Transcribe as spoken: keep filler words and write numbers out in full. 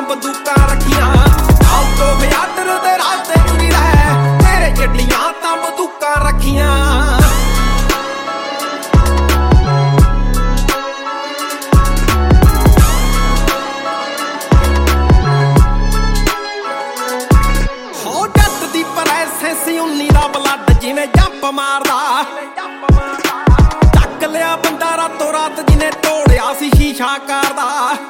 ਤਾਂ ਬੰਦੂਕਾਂ ਰੱਖੀਆਂ। ਆਊਟ ਆਫ ਆਰਡਰ ਦੇ ਰਾਸਤੇ ਤੁਰੀ ਰਹਿ, ਤੇਰੇ ਜੱਡੀਆਂ ਤਾਂ ਬੰਦੂਕਾਂ ਰੱਖੀਆਂ। ਹੋ ਜੱਟ ਦੀ ਪ੍ਰੈਸੈਂਸ ਉਨੀ ਦਾ ਬਲੱਡ ਜਿਵੇਂ ਜੰਪ ਮਾਰਦਾ। ਚੱਕ ਲਿਆ ਬੰਦਾ ਰਾਤੋਂ ਰਾਤ ਜਿਹਨੇ ਤੋੜਿਆ ਸੀ ਸ਼ੀਸ਼ਾ ਕਾਰ ਦਾ।